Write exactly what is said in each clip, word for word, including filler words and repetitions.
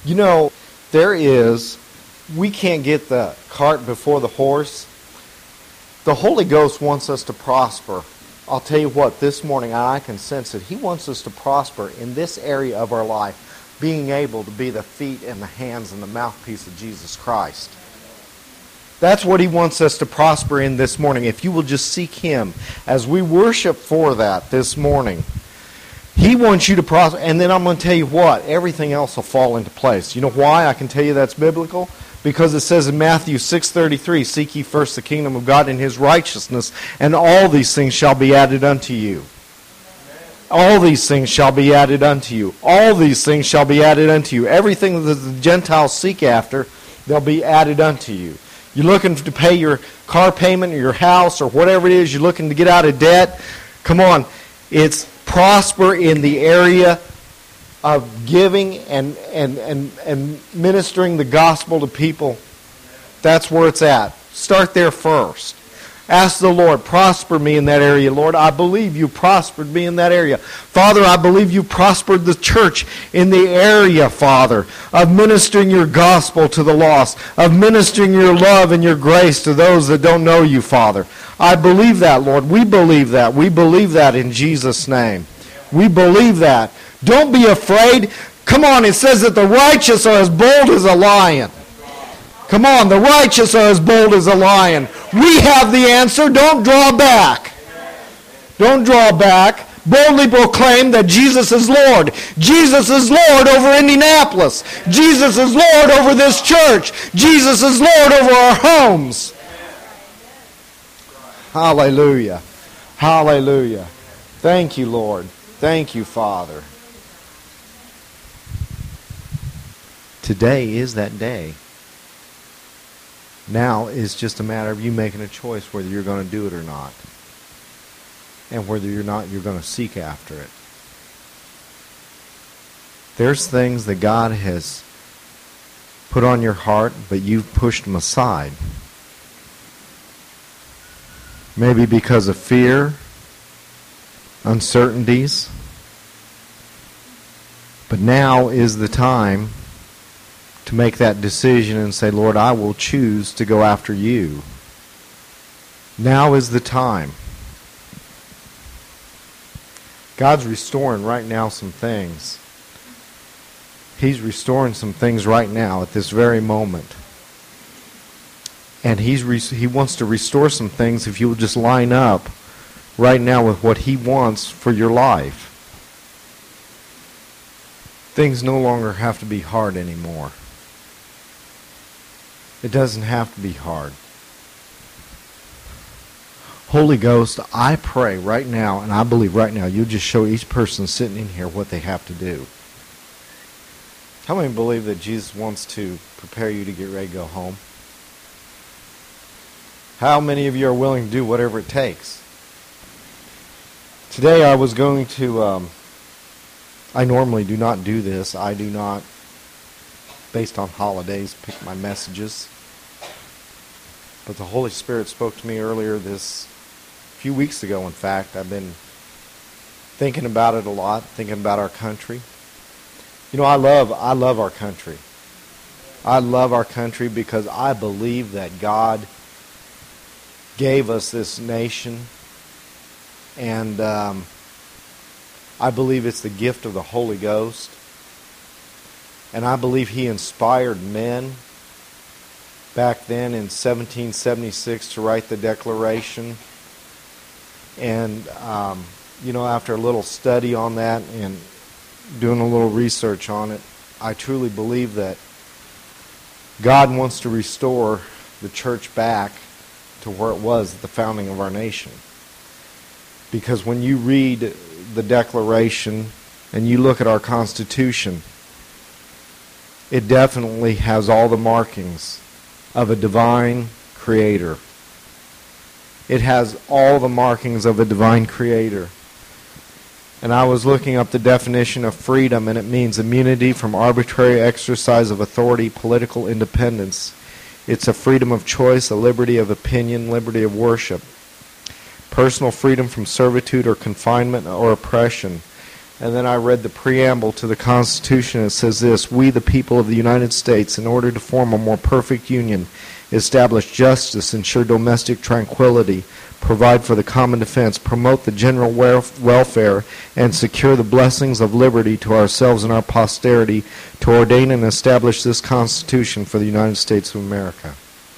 You know, there is, we can't get the cart before the horse. The Holy Ghost wants us to prosper. I'll tell you what, this morning I can sense it. He wants us to prosper in this area of our life, being able to be the feet and the hands and the mouthpiece of Jesus Christ. That's what He wants us to prosper in this morning. If you will just seek Him as we worship for that this morning, He wants you to prosper. And then I'm going to tell you what, everything else will fall into place. You know why I can tell you that's biblical? Because it says in Matthew six thirty-three, seek ye first the kingdom of God and His righteousness, and all these things shall be added unto you. All these things shall be added unto you. All these things shall be added unto you. Everything that the Gentiles seek after, they'll be added unto you. You're looking to pay your car payment or your house or whatever it is, you're looking to get out of debt. Come on. It's prosper in the area of giving and, and, and, and ministering the gospel to people. That's where it's at. Start there first. Ask the Lord, prosper me in that area. Lord, I believe you prospered me in that area. Father, I believe you prospered the church in the area, Father, of ministering your gospel to the lost, of ministering your love and your grace to those that don't know you, Father. I believe that, Lord. We believe that. We believe that in Jesus' name. We believe that. Don't be afraid. Come on, it says that the righteous are as bold as a lion. Come on, the righteous are as bold as a lion. We have the answer. Don't draw back. Don't draw back. Boldly proclaim that Jesus is Lord. Jesus is Lord over Indianapolis. Jesus is Lord over this church. Jesus is Lord over our homes. Hallelujah. Hallelujah. Thank you, Lord. Thank you, Father. Today is that day. Now is just a matter of you making a choice whether you're going to do it or not. And whether you're not, you're going to seek after it. There's things that God has put on your heart, but you've pushed them aside. Maybe because of fear, uncertainties. But now is the time to make that decision and say, Lord, I will choose to go after you. Now is the time. God's restoring right now some things. He's restoring some things right now at this very moment. And he's re- He wants to restore some things if you will just line up right now with what He wants for your life. Things no longer have to be hard anymore. It doesn't have to be hard. Holy Ghost, I pray right now, and I believe right now, you just show each person sitting in here what they have to do. How many believe that Jesus wants to prepare you to get ready to go home? How many of you are willing to do whatever it takes? Today I was going to, um, I normally do not do this. I do not, based on holidays, pick my messages. But the Holy Spirit spoke to me earlier this, a few weeks ago, in fact. I've been thinking about it a lot, thinking about our country. You know, I love, I love our country. I love our country because I believe that God gave us this nation. And um, I believe it's the gift of the Holy Ghost. And I believe He inspired men back then in seventeen seventy-six to write the Declaration. And, um, you know, after a little study on that and doing a little research on it, I truly believe that God wants to restore the church back to where it was at the founding of our nation. Because when you read the Declaration and you look at our Constitution, it definitely has all the markings of a divine creator. It has all the markings of a divine creator. And I was looking up the definition of freedom, and it means immunity from arbitrary exercise of authority, political independence. It's a freedom of choice, a liberty of opinion, liberty of worship. Personal freedom from servitude or confinement or oppression. And then I read the preamble to the Constitution. It says this: "We, the people of the United States, in order to form a more perfect union, establish justice, ensure domestic tranquility, provide for the common defense, promote the general welfare, and secure the blessings of liberty to ourselves and our posterity, to ordain and establish this Constitution for the United States of America."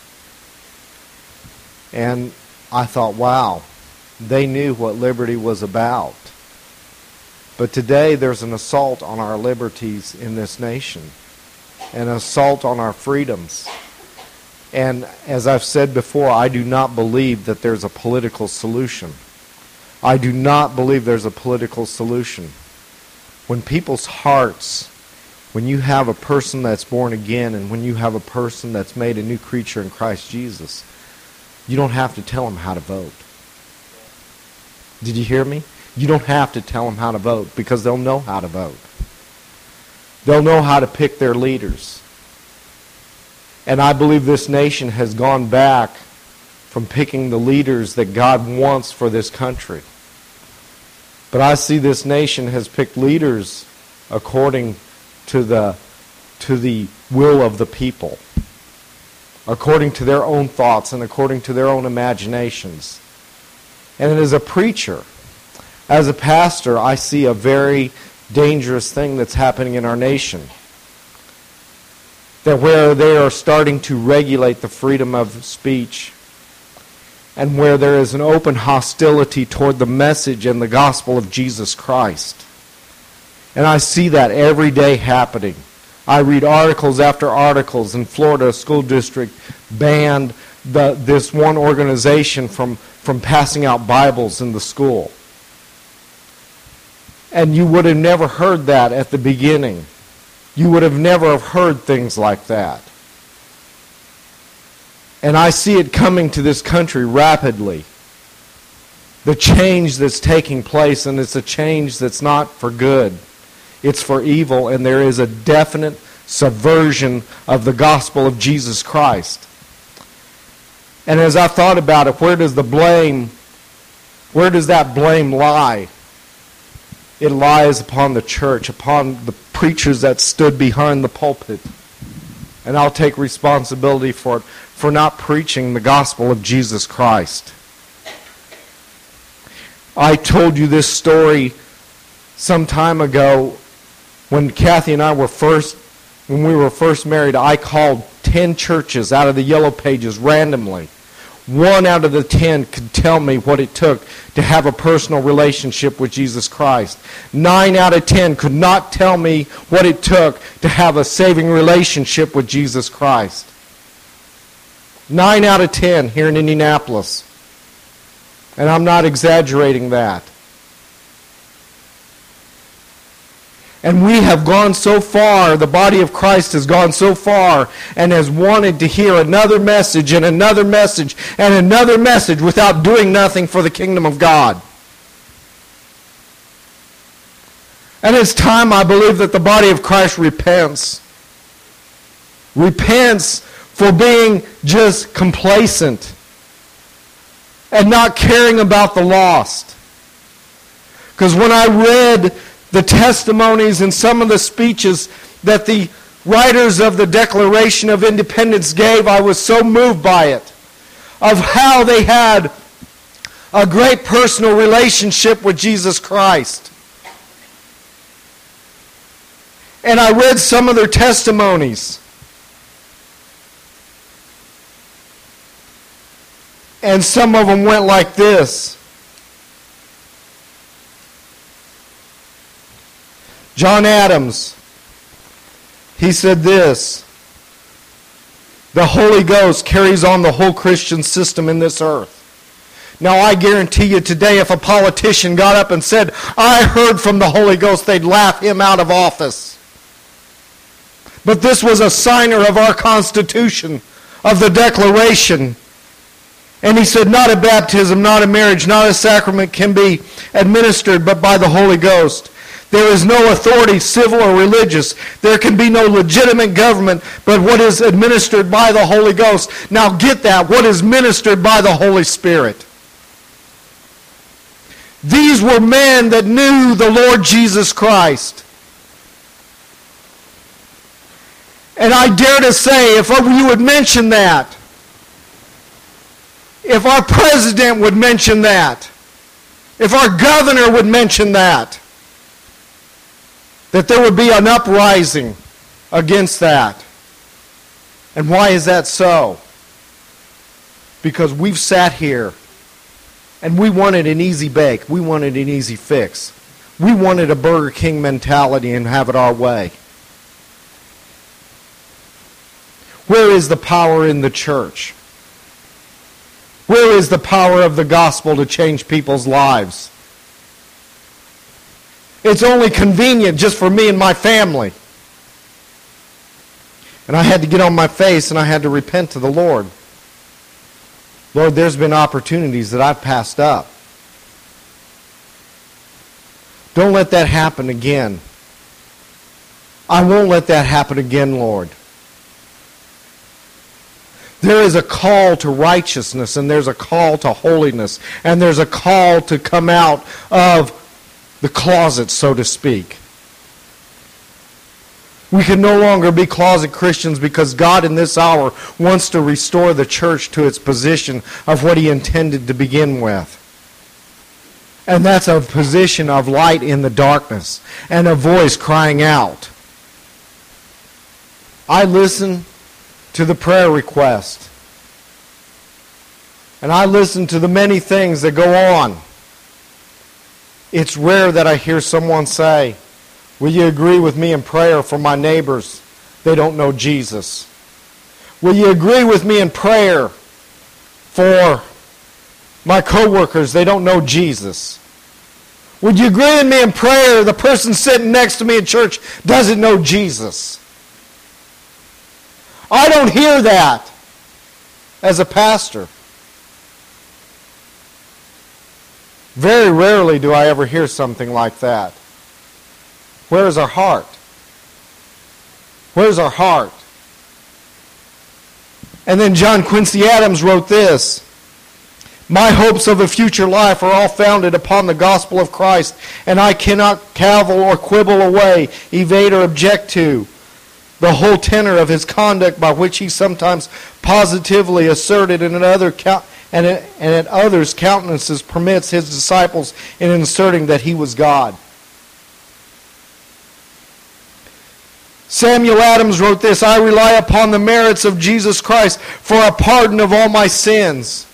And I thought, wow, they knew what liberty was about. But today there's an assault on our liberties in this nation, an assault on our freedoms. And as I've said before, I do not believe that there's a political solution. I do not believe there's a political solution. When people's hearts, when you have a person that's born again and when you have a person that's made a new creature in Christ Jesus, you don't have to tell them how to vote. Did you hear me? You don't have to tell them how to vote because they'll know how to vote. They'll know how to pick their leaders. And I believe this nation has gone back from picking the leaders that God wants for this country. But I see this nation has picked leaders according to the, to the will of the people, according to their own thoughts and according to their own imaginations. And as a preacher, as a pastor, I see a very dangerous thing that's happening in our nation. That where they are starting to regulate the freedom of speech and where there is an open hostility toward the message and the gospel of Jesus Christ. And I see that every day happening. I read articles after articles. In Florida, a school district banned the, this one organization from, from passing out Bibles in the school. And you would have never heard that at the beginning. You would have never have heard things like that. And I see it coming to this country rapidly. The change that's taking place, and it's a change that's not for good. It's for evil, and there is a definite subversion of the gospel of Jesus Christ. And as I thought about it, where does the blame, where does that blame lie? It lies upon the church, upon the preachers that stood behind the pulpit. And I'll take responsibility for it, for not preaching the gospel of Jesus Christ. I told you this story some time ago when Kathy and I were first, when we were first married. I called ten churches out of the Yellow Pages randomly. One out of the ten could tell me what it took to have a personal relationship with Jesus Christ. Nine out of ten could not tell me what it took to have a saving relationship with Jesus Christ. Nine out of ten here in Indianapolis. And I'm not exaggerating that. And we have gone so far, the body of Christ has gone so far and has wanted to hear another message and another message and another message without doing nothing for the kingdom of God. And it's time, I believe, that the body of Christ repents. Repents for being just complacent and not caring about the lost. Because when I read the testimonies and some of the speeches that the writers of the Declaration of Independence gave, I was so moved by it, of how they had a great personal relationship with Jesus Christ. And I read some of their testimonies. And some of them went like this. John Adams, he said this: "The Holy Ghost carries on the whole Christian system in this earth." Now I guarantee you today, if a politician got up and said, "I heard from the Holy Ghost," they'd laugh him out of office. But this was a signer of our Constitution, of the Declaration. And he said, not a baptism, not a marriage, not a sacrament can be administered but by the Holy Ghost. There is no authority, civil or religious. There can be no legitimate government but what is administered by the Holy Ghost. Now get that, what is ministered by the Holy Spirit. These were men that knew the Lord Jesus Christ. And I dare to say, if you would mention that, if our president would mention that, if our governor would mention that, that there would be an uprising against that. And why is that so? Because we've sat here and we wanted an easy bake. We wanted an easy fix. We wanted a Burger King mentality and have it our way. Where is the power in the church? Where is the power of the gospel to change people's lives? It's only convenient just for me and my family. And I had to get on my face and I had to repent to the Lord. Lord, there's been opportunities that I've passed up. Don't let that happen again. I won't let that happen again, Lord. There is a call to righteousness, and there's a call to holiness, and there's a call to come out of the closet, so to speak. We can no longer be closet Christians because God in this hour wants to restore the church to its position of what He intended to begin with. And that's a position of light in the darkness and a voice crying out. I listen to the prayer request. And I listen to the many things that go on. It's rare that I hear someone say, will you agree with me in prayer for my neighbors? They don't know Jesus. Will you agree with me in prayer for my coworkers? They don't know Jesus. Would you agree with me in prayer? The person sitting next to me in church doesn't know Jesus. I don't hear that as a pastor. Very rarely do I ever hear something like that. Where is our heart? Where's our heart? And then John Quincy Adams wrote this. My hopes of a future life are all founded upon the gospel of Christ, and I cannot cavil or quibble away, evade or object to the whole tenor of his conduct, by which he sometimes positively asserted and at, other count, and, at, and at others' countenances permits his disciples in asserting that he was God. Samuel Adams wrote this, I rely upon the merits of Jesus Christ for a pardon of all my sins.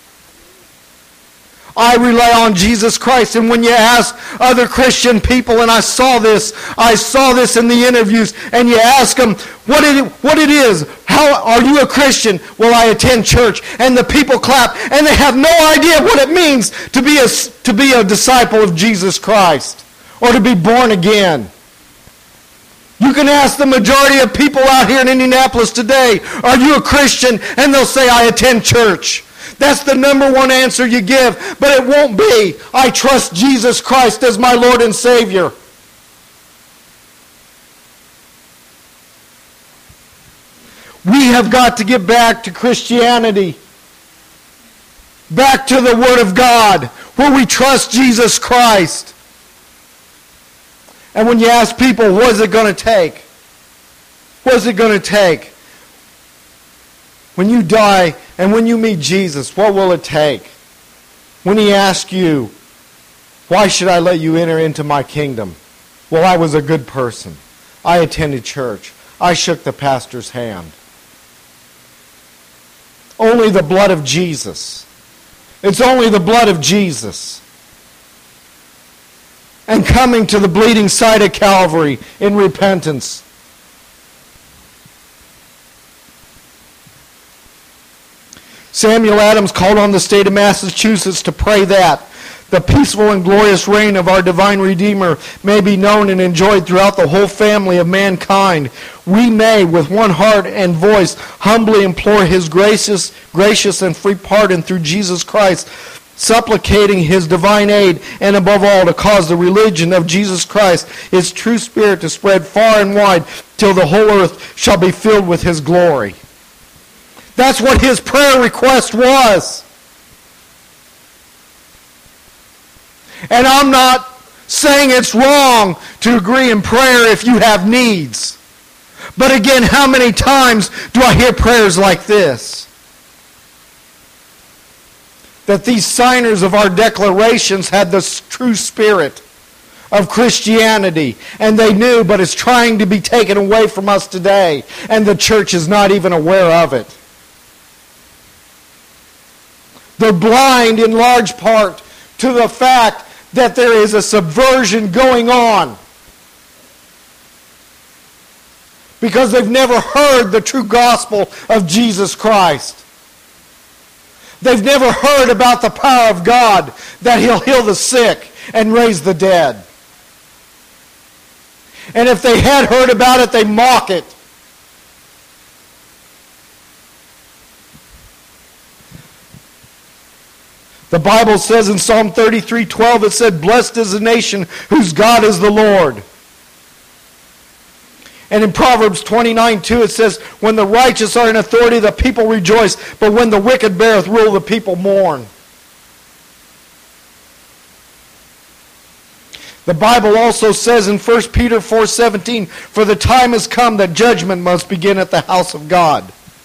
I rely on Jesus Christ. And when you ask other Christian people, and I saw this, I saw this in the interviews, and you ask them what it, what it is, how are you a Christian? Well, I attend church. And the people clap, and they have no idea what it means to be a, to be a disciple of Jesus Christ or to be born again. You can ask the majority of people out here in Indianapolis today, are you a Christian? And they'll say, I attend church. That's the number one answer you give. But it won't be, I trust Jesus Christ as my Lord and Savior. We have got to get back to Christianity. Back to the Word of God, where we trust Jesus Christ. And when you ask people, what is it going to take? What is it going to take? When you die and when you meet Jesus, what will it take? When He asks you, why should I let you enter into my kingdom? Well, I was a good person. I attended church. I shook the pastor's hand. Only the blood of Jesus. It's only the blood of Jesus. And coming to the bleeding side of Calvary in repentance. Samuel Adams called on the state of Massachusetts to pray that the peaceful and glorious reign of our divine Redeemer may be known and enjoyed throughout the whole family of mankind. We may, with one heart and voice, humbly implore His gracious, gracious and free pardon through Jesus Christ, supplicating His divine aid, and above all to cause the religion of Jesus Christ, His true Spirit, to spread far and wide till the whole earth shall be filled with His glory. That's what his prayer request was. And I'm not saying it's wrong to agree in prayer if you have needs. But again, how many times do I hear prayers like this? That these signers of our declarations had the true spirit of Christianity, and they knew, but it's trying to be taken away from us today, and the church is not even aware of it. They're blind in large part to the fact that there is a subversion going on, because they've never heard the true gospel of Jesus Christ. They've never heard about the power of God, that He'll heal the sick and raise the dead. And if they had heard about it, they mock it. The Bible says in Psalm thirty-three twelve, it said, "Blessed is the nation whose God is the Lord." And in Proverbs twenty-nine two, it says, "When the righteous are in authority, the people rejoice, but when the wicked beareth rule, the people mourn." The Bible also says in First Peter four seventeen, "For the time has come that judgment must begin at the house of God."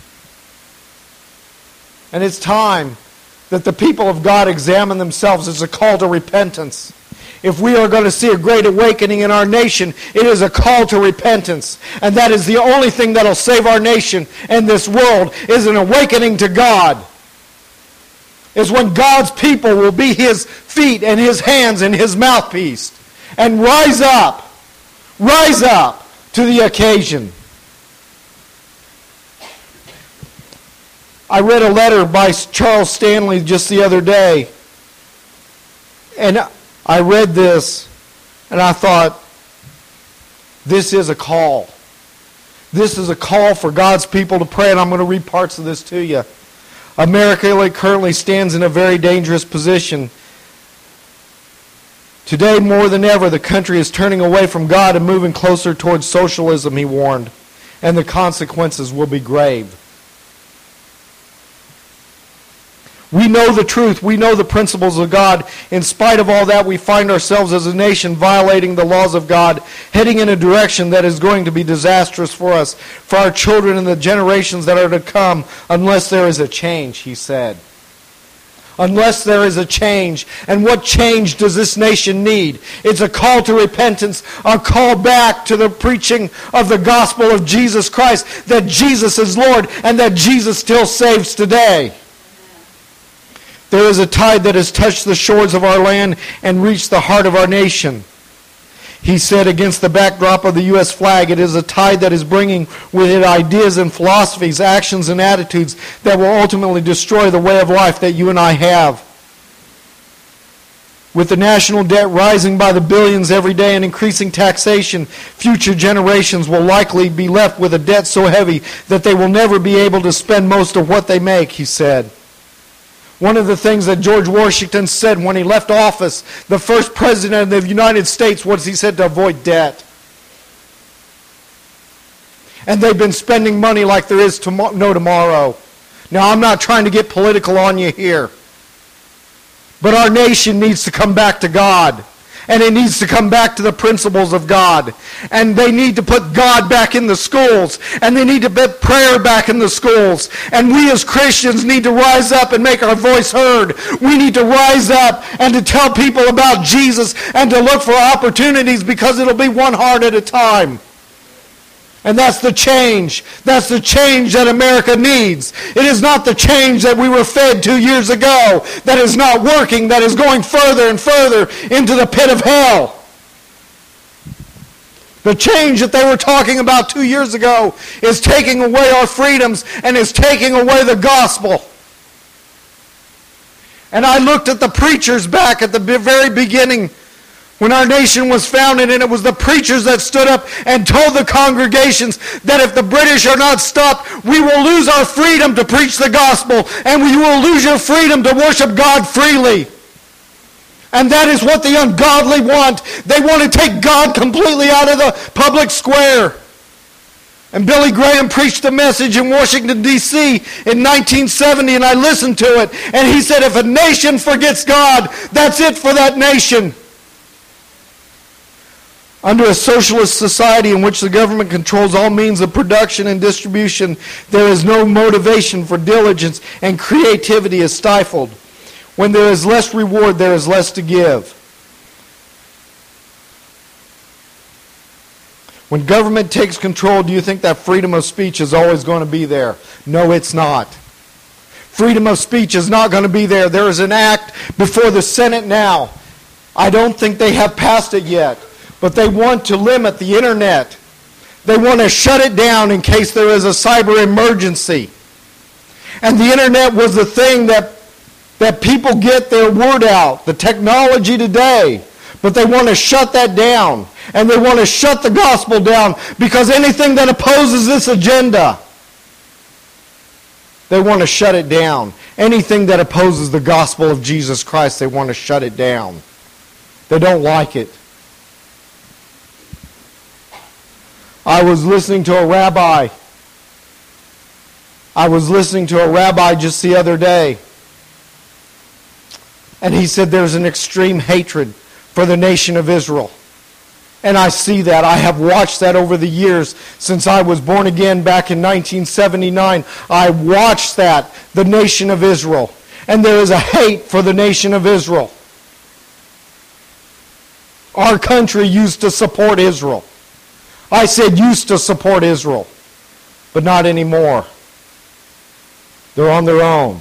And it's time that the people of God examine themselves. It's a call to repentance. If we are going to see a great awakening in our nation, it is a call to repentance. And that is the only thing that will save our nation and this world, is an awakening to God. Is when God's people will be His feet and His hands and His mouthpiece. And rise up, rise up to the occasion. I read a letter by Charles Stanley just the other day, and I read this, and I thought, this is a call. This is a call for God's people to pray, and I'm going to read parts of this to you. America currently stands in a very dangerous position. Today, more than ever, the country is turning away from God and moving closer towards socialism, he warned, and the consequences will be grave. We know the truth. We know the principles of God. In spite of all that, we find ourselves as a nation violating the laws of God, heading in a direction that is going to be disastrous for us, for our children and the generations that are to come, unless there is a change, he said. Unless there is a change. And what change does this nation need? It's a call to repentance, a call back to the preaching of the gospel of Jesus Christ, that Jesus is Lord and that Jesus still saves today. There is a tide that has touched the shores of our land and reached the heart of our nation. He said, against the backdrop of the U S flag, it is a tide that is bringing with it ideas and philosophies, actions and attitudes that will ultimately destroy the way of life that you and I have. With the national debt rising by the billions every day and increasing taxation, future generations will likely be left with a debt so heavy that they will never be able to spend most of what they make, he said. One of the things that George Washington said when he left office, the first president of the United States, was he said to avoid debt. And they've been spending money like there is tom- no tomorrow. Now, I'm not trying to get political on you here. But our nation needs to come back to God. And it needs to come back to the principles of God. And they need to put God back in the schools. And they need to put prayer back in the schools. And we as Christians need to rise up and make our voice heard. We need to rise up and to tell people about Jesus and to look for opportunities, because it'll be one heart at a time. And that's the change. That's the change that America needs. It is not the change that we were fed two years ago that is not working, that is going further and further into the pit of hell. The change that they were talking about two years ago is taking away our freedoms and is taking away the gospel. And I looked at the preachers back at the very beginning when our nation was founded, and it was the preachers that stood up and told the congregations that if the British are not stopped, we will lose our freedom to preach the gospel, and we will lose your freedom to worship God freely. And that is what the ungodly want. They want to take God completely out of the public square. And Billy Graham preached a message in Washington, D C in nineteen seventy, and I listened to it. And he said, if a nation forgets God, that's it for that nation. Under a socialist society in which the government controls all means of production and distribution, there is no motivation for diligence, and creativity is stifled. When there is less reward, there is less to give. When government takes control, do you think that freedom of speech is always going to be there? No, it's not. Freedom of speech is not going to be there. There is an act before the Senate now. I don't think they have passed it yet, but they want to limit the internet. They want to shut it down in case there is a cyber emergency. And the internet was the thing that, that people get their word out, the technology today. But they want to shut that down. And they want to shut the gospel down because anything that opposes this agenda, they want to shut it down. Anything that opposes the gospel of Jesus Christ, they want to shut it down. They don't like it. I was listening to a rabbi. I was listening to a rabbi just the other day. And he said there's an extreme hatred for the nation of Israel. And I see that. I have watched that over the years since I was born again back in nineteen seventy-nine. I watched that, the nation of Israel. And there is a hate for the nation of Israel. Our country used to support Israel. I said used to support Israel, but not anymore. They're on their own.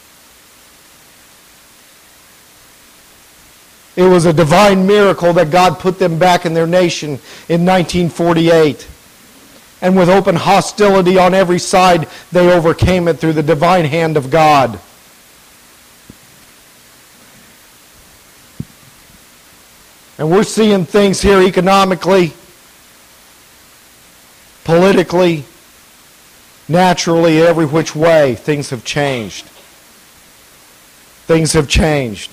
It was a divine miracle that God put them back in their nation in nineteen forty-eight. And with open hostility on every side, they overcame it through the divine hand of God. And we're seeing things here economically, politically, naturally, every which way. Things have changed. Things have changed.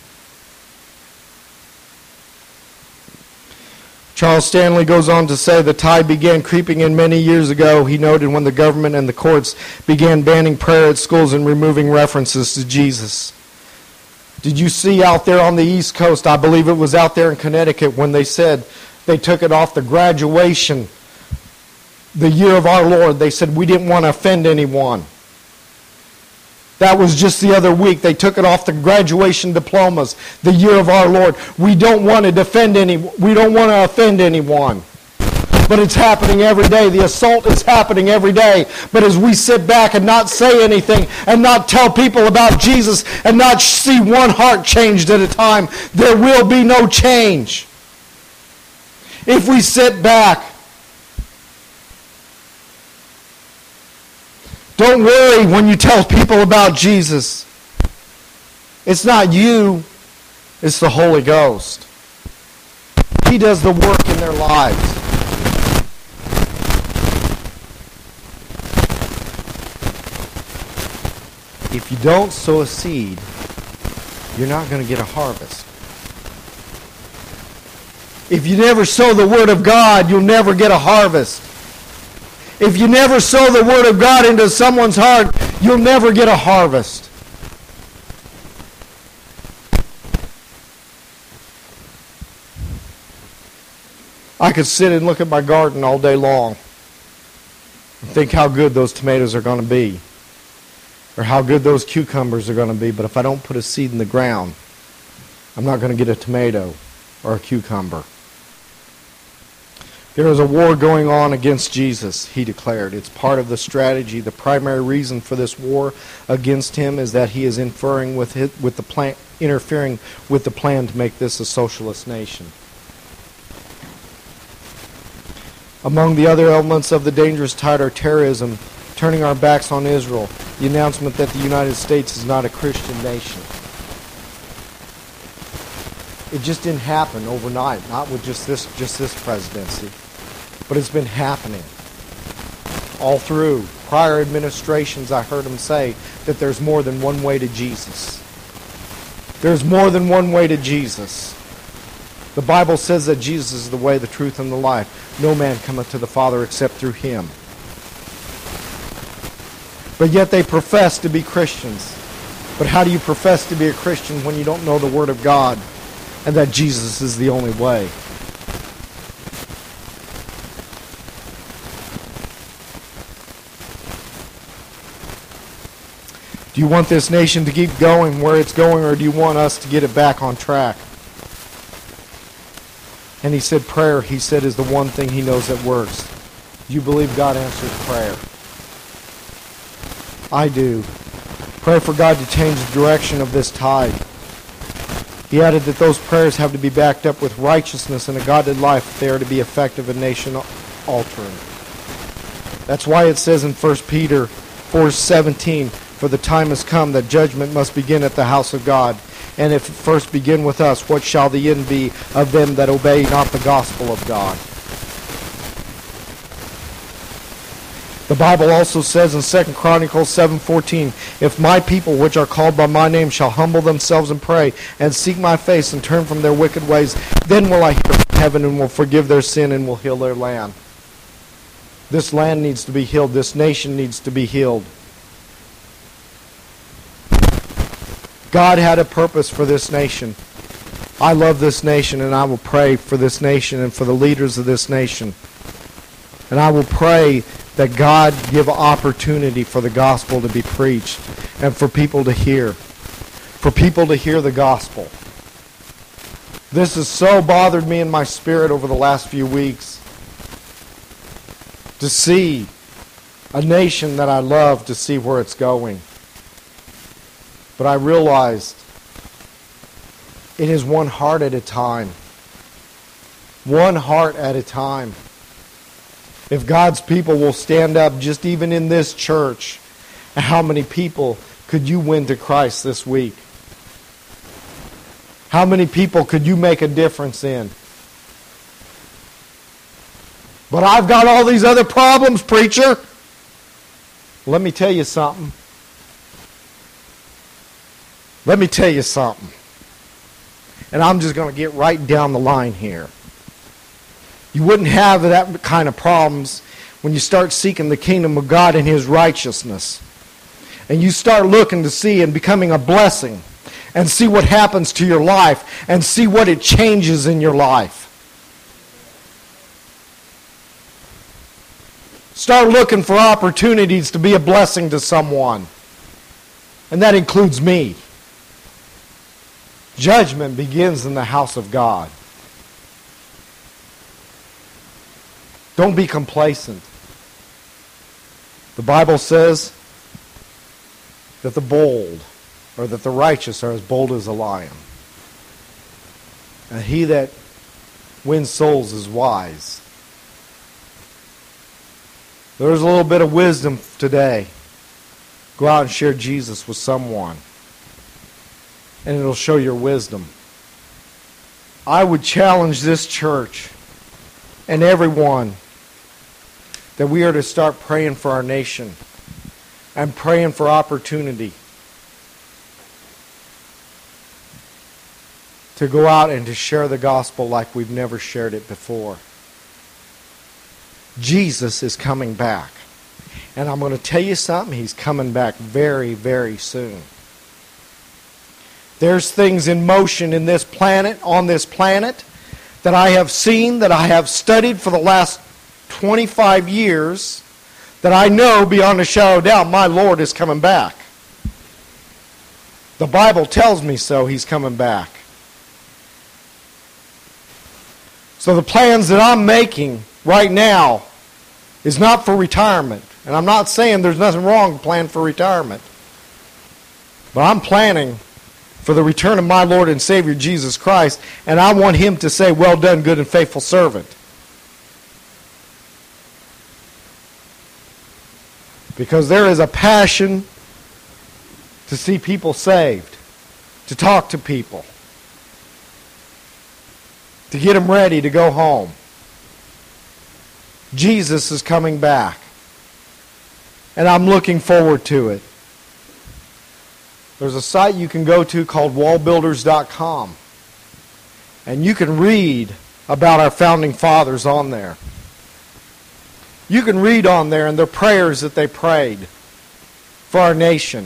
Charles Stanley goes on to say, the tide began creeping in many years ago, he noted, when the government and the courts began banning prayer at schools and removing references to Jesus. Did you see out there on the East Coast, I believe it was out there in Connecticut, when they said they took it off the graduation, the year of our Lord, they said we didn't want to offend anyone. That was just the other week. They took it off the graduation diplomas, the year of our Lord. We don't want to defend any, we don't want to offend anyone. But it's happening every day. The assault is happening every day. But as we sit back and not say anything and not tell people about Jesus and not see one heart changed at a time, there will be no change. If we sit back, don't worry when you tell people about Jesus. It's not you, it's the Holy Ghost. He does the work in their lives. If you don't sow a seed, you're not going to get a harvest. If you never sow the Word of God, you'll never get a harvest. If you never sow the Word of God into someone's heart, you'll never get a harvest. I could sit and look at my garden all day long and think how good those tomatoes are going to be, or how good those cucumbers are going to be, but if I don't put a seed in the ground, I'm not going to get a tomato or a cucumber. There is a war going on against Jesus, he declared. It's part of the strategy. The primary reason for this war against him is that he is inferring with his, with the plan, interfering with the plan to make this a socialist nation. Among the other elements of the dangerous tide are terrorism, turning our backs on Israel, the announcement that the United States is not a Christian nation. It just didn't happen overnight, not with just this just this presidency, but it's been happening all through prior administrations. I heard him say that there's more than one way to Jesus. There's more than one way to Jesus. The Bible says that Jesus is the way, the truth, and the life. No man cometh to the Father except through him. But yet they profess to be Christians. But how do you profess to be a Christian when you don't know the Word of God and that Jesus is the only way? Do you want this nation to keep going where it's going, or do you want us to get it back on track? And he said prayer, he said, is the one thing he knows that works. Do you believe God answers prayer? I do. Pray for God to change the direction of this tide. He added that those prayers have to be backed up with righteousness and a godly life if they are to be effective and nation altering. That's why it says in First Peter four seventeen, for the time has come that judgment must begin at the house of God. And if it first begin with us, what shall the end be of them that obey not the gospel of God? The Bible also says in Second Chronicles seven fourteen, if my people which are called by my name shall humble themselves and pray and seek my face and turn from their wicked ways, then will I hear from heaven and will forgive their sin and will heal their land. This land needs to be healed. This nation needs to be healed. God had a purpose for this nation. I love this nation, and I will pray for this nation and for the leaders of this nation. And I will pray that God give opportunity for the gospel to be preached and for people to hear. For people to hear the gospel. This has so bothered me in my spirit over the last few weeks. To see a nation that I love, to see where it's going. But I realized it is one heart at a time. One heart at a time. If God's people will stand up, just even in this church, how many people could you win to Christ this week? How many people could you make a difference in? But I've got all these other problems, preacher. Let me tell you something. Let me tell you something. And I'm just going to get right down the line here. You wouldn't have that kind of problems when you start seeking the kingdom of God and His righteousness. And you start looking to see and becoming a blessing. And see what happens to your life. And see what it changes in your life. Start looking for opportunities to be a blessing to someone. And that includes me. Judgment begins in the house of God. Don't be complacent. The Bible says that the bold, or that the righteous are as bold as a lion. And he that wins souls is wise. There's a little bit of wisdom today. Go out and share Jesus with someone. And it'll show your wisdom. I would challenge this church and everyone that we are to start praying for our nation and praying for opportunity to go out and to share the gospel like we've never shared it before. Jesus is coming back. And I'm going to tell you something, He's coming back very, very soon. There's things in motion in this planet, on this planet, that I have seen, that I have studied for the last twenty-five years, that I know beyond a shadow of doubt my Lord is coming back. The Bible tells me so, He's coming back. So the plans that I'm making right now is not for retirement. And I'm not saying there's nothing wrong with planning for retirement. But I'm planning for the return of my Lord and Savior Jesus Christ, and I want Him to say, well done, good and faithful servant. Because there is a passion to see people saved, to talk to people, to get them ready to go home. Jesus is coming back, and I'm looking forward to it. There's a site you can go to called wall builders dot com. And you can read about our founding fathers on there. You can read on there and their prayers that they prayed. for our nation.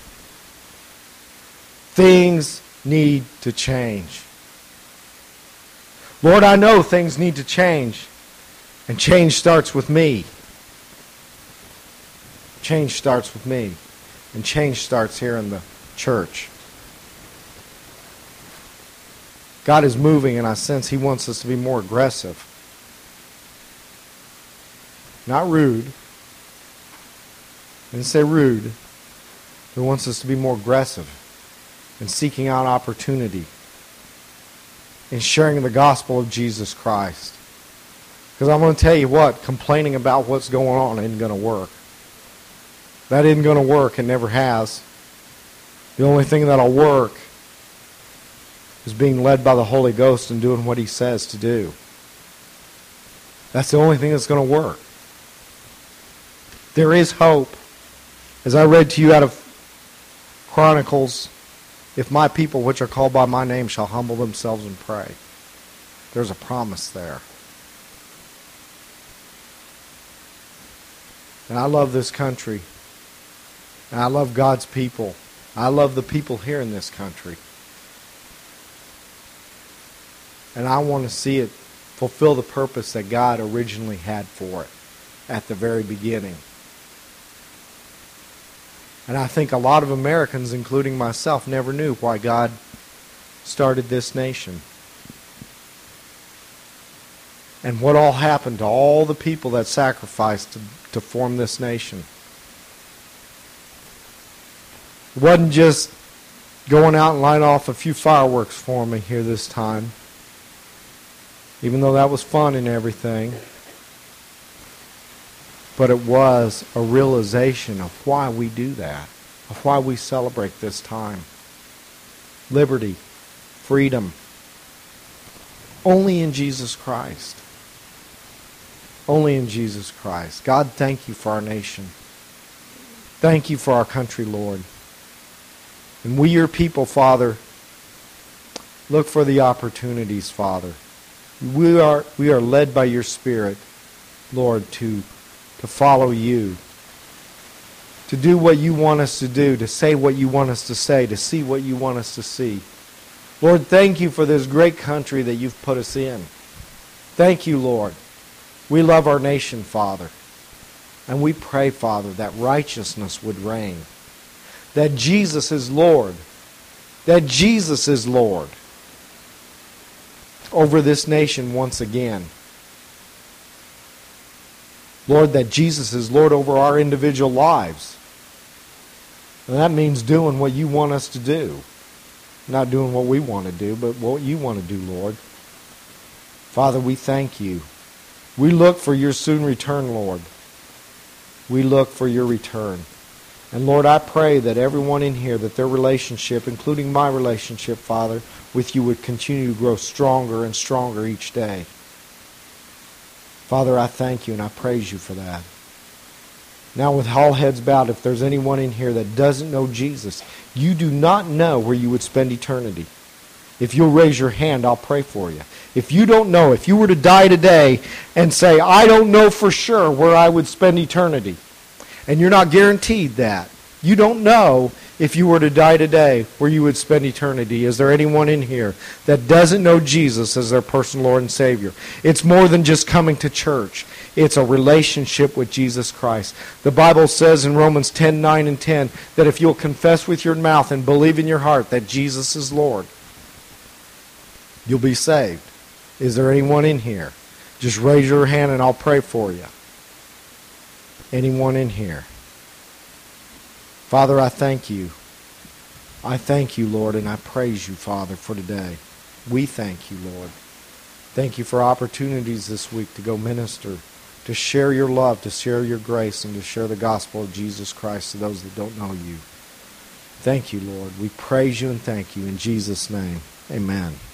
Things need to change. Lord, I know things need to change. And change starts with me. Change starts with me. And change starts here in the church. God is moving, and I sense He wants us to be more aggressive. Not rude. I didn't say rude. He wants us to be more aggressive in seeking out opportunity, in sharing the gospel of Jesus Christ. Because I'm going to tell you what, complaining about what's going on isn't going to work. That isn't going to work. It never has. The only thing that'll work is being led by the Holy Ghost and doing what He says to do. That's the only thing that's going to work. There is hope. As I read to you out of Chronicles, if my people which are called by my name shall humble themselves and pray. There's a promise there. And I love this country. And I love God's people. I love the people here in this country. And I want to see it fulfill the purpose that God originally had for it at the very beginning. And I think a lot of Americans, including myself, never knew why God started this nation. And what all happened to all the people that sacrificed to, to form this nation. It wasn't just going out and lighting off a few fireworks for me here this time. Even though that was fun and everything. But it was a realization of why we do that. Of why we celebrate this time. Liberty. Freedom. Only in Jesus Christ. Only in Jesus Christ. God, thank you for our nation. Thank you for our country, Lord. And we, your people, Father, look for the opportunities, Father. We are we are led by your Spirit, Lord, to, to follow you. To do what you want us to do, to say what you want us to say, to see what you want us to see. Lord, thank you for this great country that you've put us in. Thank you, Lord. We love our nation, Father. And we pray, Father, that righteousness would reign. That Jesus is Lord. That Jesus is Lord over this nation once again. Lord, that Jesus is Lord over our individual lives. And that means doing what you want us to do. Not doing what we want to do, but what you want to do, Lord. Father, we thank you. We look for your soon return, Lord. We look for your return. And Lord, I pray that everyone in here, that their relationship, including my relationship, Father, with you would continue to grow stronger and stronger each day. Father, I thank you and I praise you for that. Now with all heads bowed, if there's anyone in here that doesn't know Jesus, you do not know where you would spend eternity. If you'll raise your hand, I'll pray for you. If you don't know, if you were to die today and say, I don't know for sure where I would spend eternity, and you're not guaranteed that, you don't know if you were to die today where you would spend eternity. Is there anyone in here that doesn't know Jesus as their personal Lord and Savior? It's more than just coming to church. It's a relationship with Jesus Christ. The Bible says in Romans ten, nine and ten that if you'll confess with your mouth and believe in your heart that Jesus is Lord, you'll be saved. Is there anyone in here? Just raise your hand and I'll pray for you. Anyone in here? Father, I thank you. I thank you, Lord, and I praise you, Father, for today. We thank you, Lord. Thank you for opportunities this week to go minister, to share your love, to share your grace, and to share the gospel of Jesus Christ to those that don't know you. Thank you, Lord. We praise you and thank you in Jesus' name. Amen.